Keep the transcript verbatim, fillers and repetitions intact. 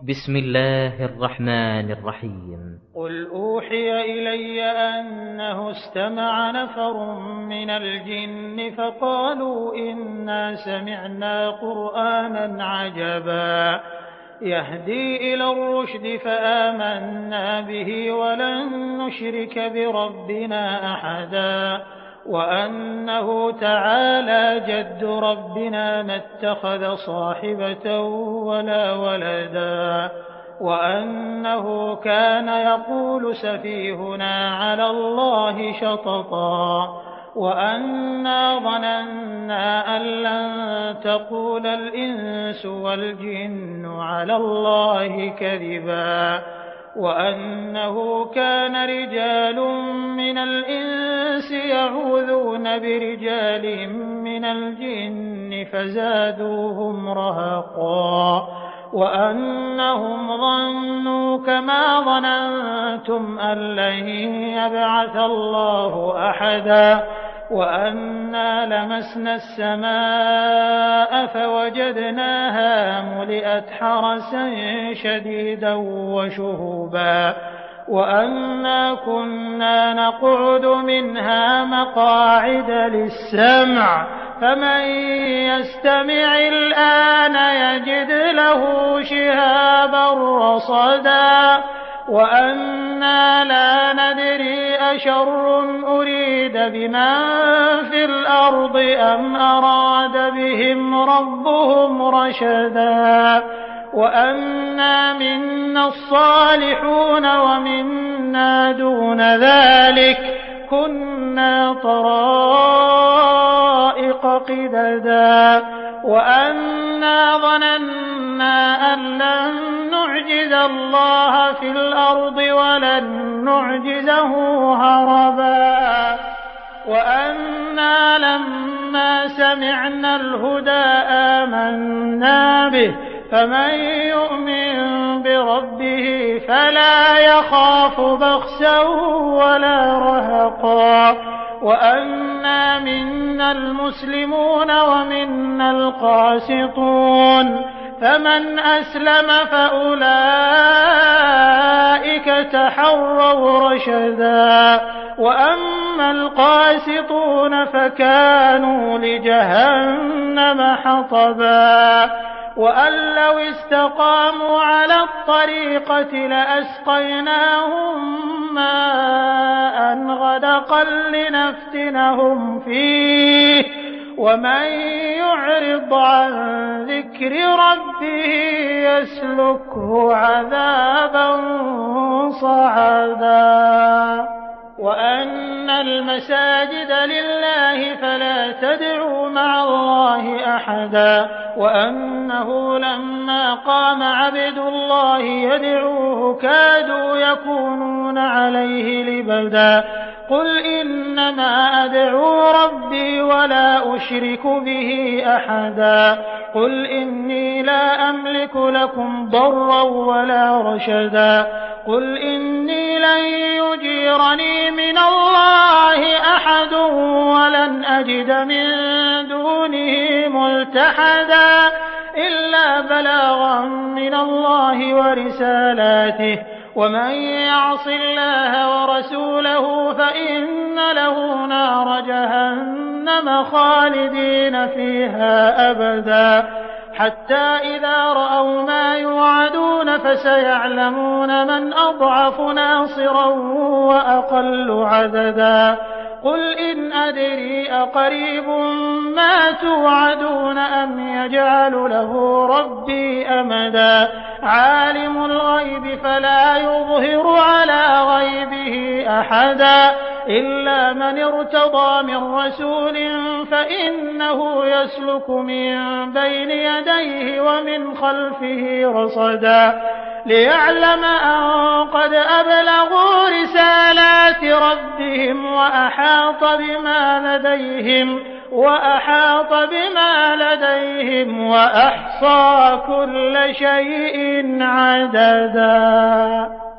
بسم الله الرحمن الرحيم. قل أوحي إلي أنه استمع نفر من الجن فقالوا إنا سمعنا قرآنا عجبا يهدي إلى الرشد فآمنا به ولن نشرك بربنا أحدا وأنه تعالى جد ربنا ما اتخذ صاحبة ولا ولدا وأنه كان يقول سفيهنا على الله شططا وأنا ظننا أن لن تقول الإنس والجن على الله كذبا وأنه كان رجال من الإنس يعوذون برجال من الجن فزادوهم رهقا وأنهم ظنوا كما ظننتم أن لن يبعث الله أحدا وأنا لمسنا السماء فوجدناها ملئت حرسا شديدا وشهبا وأنا كنا نقعد منها مقاعد للسمع فمن يستمع الآن يجد له شهابا رصدا وأنا لا ندري أشر أريد بمن في الأرض أم أراد بهم ربهم رشدا وأنا منا الصالحون ومنا دون ذلك كنا طرائق قددا وأنا ظننا أن لن نعجز الله في الأرض ولن نعجزه هربا وأنا لما سمعنا الهدى آمنا به فمن يؤمن بربه فلا يخاف بخسا ولا رهقا وأنا منا المسلمون ومنا القاسطون فمن أسلم فأولئك تحروا رشدا وأما القاسطون فكانوا لجهنم حطبا وأن لو استقاموا على الطريقة لأسقيناهم ماء غدقا لنفتنهم فيه ومن يعرض عن ذكر ربه يسلكه عذابا صعدا وأن المساجد لله فلا تدعوا مع الله أحدا وأنه لما قام عبد الله يدعوه كادوا يكونون عليه لبدا قل إنما أدعو ربي ولا أشرك به أحدا قل إني لا أملك لكم ضرا ولا رشدا قل إني لن يجيرني من الله أحد ولن أجد من دونه ملتحدا إلا بلاغا من الله ورسالاته ومن يعص الله ورسوله فإن له نار جهنم خالدين فيها أبدا حتى إذا رأوا ما يوعدون فسيعلمون من أضعف ناصرا وأقل عددا قل إن أدري أقريب ما توعدون أم يجعل له ربي أمدا عالم الغيب فلا يظهر على غيبه أحدا إلا من ارتضى من رسول فإنه يسلك من بين يديه ومن خلفه رصدا ليعلم أن قد أبلغوا رسالات ربهم وأحاط بما لديهم وأحاط بما لديهم وأحصى كل شيء عددا.